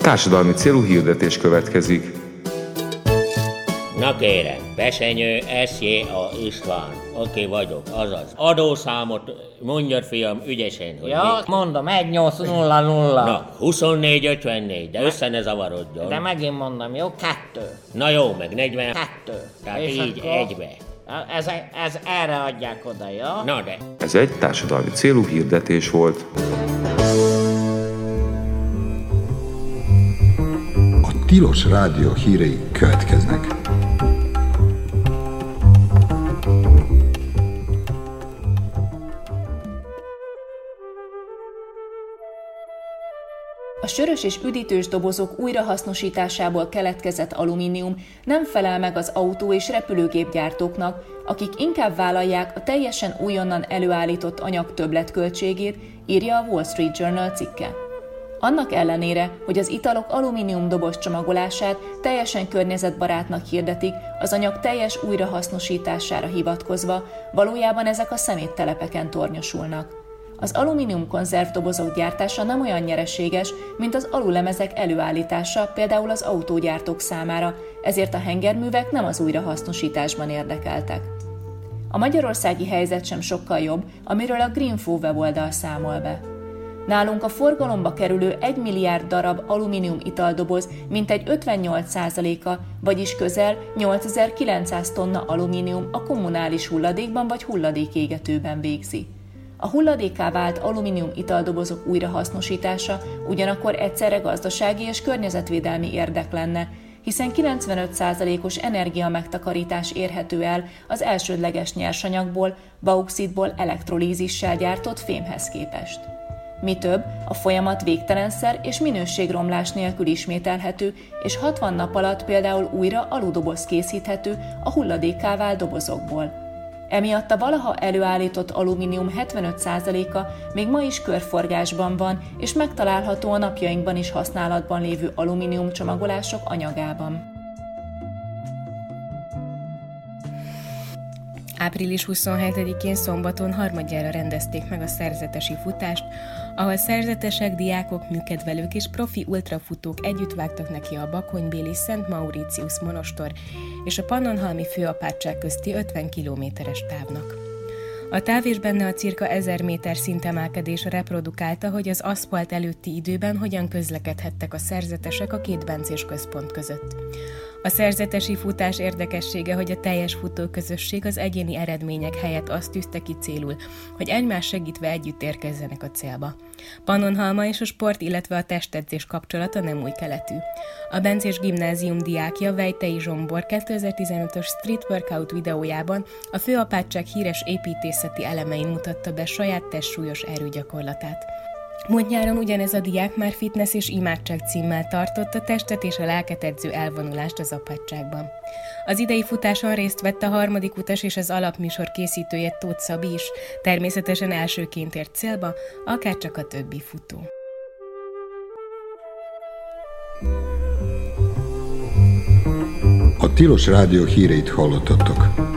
társadalmi célú hirdetés következik. Na kérem, Besenyő S.J.A. István. Oké vagyok, azaz. Adószámot mondjad, fiam, ügyesen, hogy Ja, mondom, 1800. Na, 2454, de össze ne zavarodjon. De megint mondom, jó? 2. Na jó, meg 42. Tehát És így akkor egybe. Ez erre adják oda, jó? Na de. Ez egy társadalmi célú hirdetés volt. A Tilos Rádió hírei következnek. A sörös és üdítős dobozok újrahasznosításából keletkezett alumínium nem felel meg az autó- és repülőgépgyártóknak, akik inkább vállalják a teljesen újonnan előállított anyag többletköltségét, írja a Wall Street Journal cikke. Annak ellenére, hogy az italok alumínium doboz csomagolását teljesen környezetbarátnak hirdetik, az anyag teljes újrahasznosítására hivatkozva, valójában ezek a szeméttelepeken tornyosulnak. Az alumínium konzervdobozok gyártása nem olyan nyereséges, mint az alulemezek előállítása, például az autógyártók számára, ezért a hengerművek nem az újrahasznosításban érdekeltek. A magyarországi helyzet sem sokkal jobb, amiről a Greenfo weboldal számol be. Nálunk a forgalomba kerülő 1 milliárd darab alumínium italdoboz mintegy 58%-a, vagyis közel 8900 tonna alumínium a kommunális hulladékban vagy hulladékégetőben végzi. A hulladékká vált alumínium italdobozok újrahasznosítása ugyanakkor egyszerre gazdasági és környezetvédelmi érdek lenne, hiszen 95%-os energiamegtakarítás érhető el az elsődleges nyersanyagból, bauxitból elektrolízissel gyártott fémhez képest. Mi több, a folyamat végtelenszer és minőségromlás nélkül ismételhető, és 60 nap alatt például újra aludoboz készíthető a hulladékká vált dobozokból. Emiatt a valaha előállított alumínium 75%-a még ma is körforgásban van, és megtalálható a napjainkban is használatban lévő alumínium csomagolások anyagában. Április 27-én szombaton harmadjára rendezték meg a szerzetesi futást, ahol szerzetesek, diákok, műkedvelők és profi ultrafutók együtt vágtak neki a bakonybéli Szent Mauritius monostor és a Pannonhalmi főapátság közti 50 kilométeres távnak. A táv és benne a cirka 1000 méter szintemelkedés reprodukálta, hogy az aszfalt előtti időben hogyan közlekedhettek a szerzetesek a két bencés központ között. A szerzetesi futás érdekessége, hogy a teljes futóközösség az egyéni eredmények helyett azt tűzte ki célul, hogy egymás segítve együtt érkezzenek a célba. Pannonhalma és a sport, illetve a testedzés kapcsolata nem új keletű. A bencés gimnázium diákja Vejtei Zsombor 2015-ös Street Workout videójában a főapátság híres építészeti elemein mutatta be saját testsúlyos erőgyakorlatát. Múlt nyáron ugyanez a diák már fitness és imádság címmel tartott a testet és a lelket edző elvonulást az apátságban. Az idei futáson részt vett a harmadik utas és az alapműsor készítője Tóth Szabi is, természetesen elsőként ért célba, akárcsak a többi futó. A Tilos Rádió híreit hallottatok.